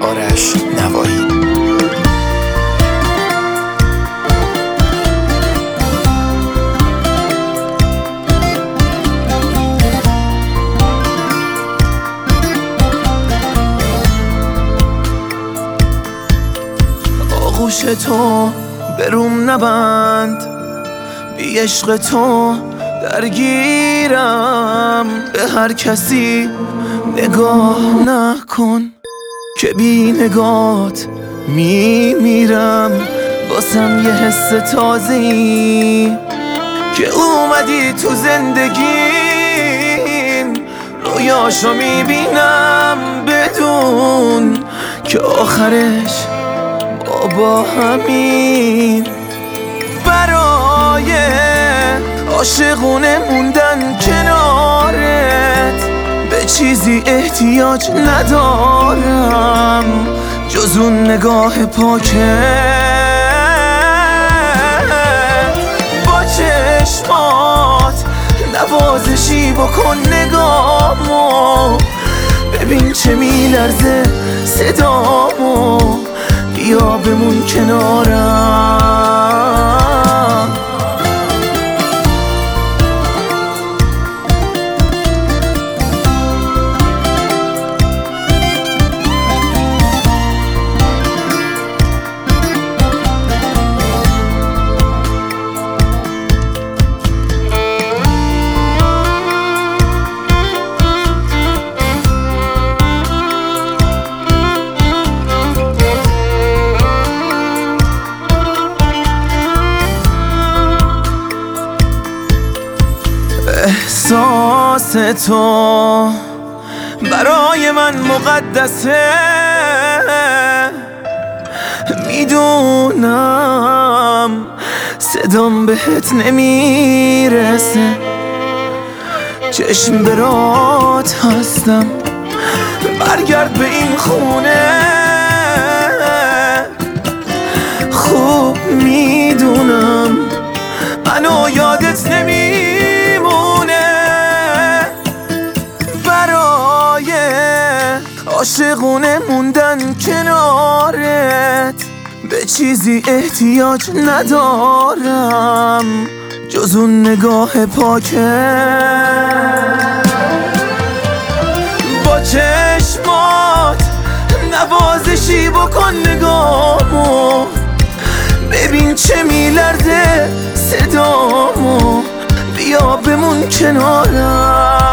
آرش نوایی. آغوش تو بروم نبند، بی عشق تو درگیرم. به هر کسی نگاه نکن که بی نگات میمیرم. واسم یه حس تازه‌ای که اومدی تو زندگیم، رویاشو میبینم بدون که آخرش با همین. برای عاشقونه موندن کنارت به چیزی احتیاج ندارم جز اون نگاه پاکت. با چشمات نوازشی بکن نگامو، ببین چه میلرزه صدامو، بیا بمون کنارم. احساس تو برای من مقدسه، میدونم صدام بهت نمیرسه. چشم برات هستم، برگرد به این خونه. خوب میدونم منو یادت نمیمونه. برای عاشقونه موندن کنارت به چیزی احتیاج ندارم جز اون نگاه پاکت. با چشمات نوازشی بکن نگامو، ببین چه میلرزه صدامو، بیا بمون کنارم.